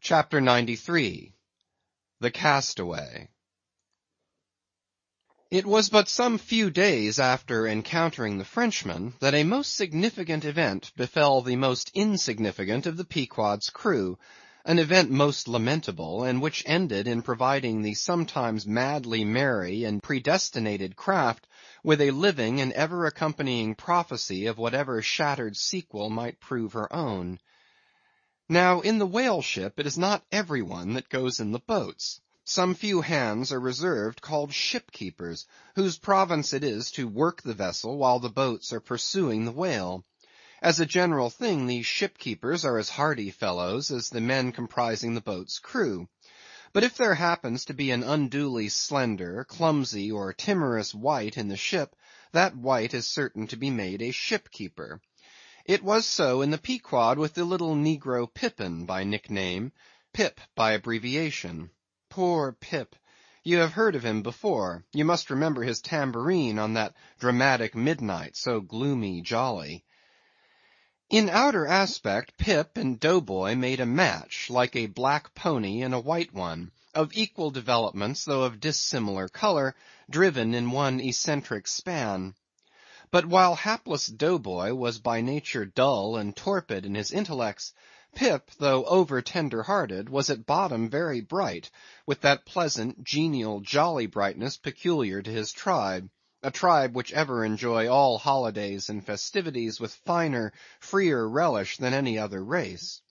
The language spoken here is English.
CHAPTER 93. The Castaway. It was but some few days after encountering the Frenchman, that a most significant event befell the most insignificant of the Pequod's crew, an event most lamentable, and which ended in providing the sometimes madly merry and predestinated craft with a living and ever accompanying prophecy of whatever shattered sequel might prove her own. Now, in the whale ship it is not every one that goes in the boats. Some few hands are reserved called ship keepers, whose province it is to work the vessel while the boats are pursuing the whale. As a general thing, these ship keepers are as hardy fellows as the men comprising the boat's crew. But if there happens to be an unduly slender, clumsy, or timorous wight in the ship, that wight is certain to be made a ship keeper. It was so in the Pequod with the little negro Pippin by nickname, Pip by abbreviation. Poor Pip! You have heard of him before. You must remember his tambourine on that dramatic midnight, so gloomy jolly. In outer aspect, Pip and Dough Boy made a match, like a black pony and a white one, of equal developments though of dissimilar color, driven in one eccentric span. But while hapless Dough Boy was by nature dull and torpid in his intellects, Pip, though over tender-hearted, was at bottom very bright, with that pleasant, genial, jolly brightness peculiar to his tribe, a tribe which ever enjoy all holidays and festivities with finer, freer relish than any other race.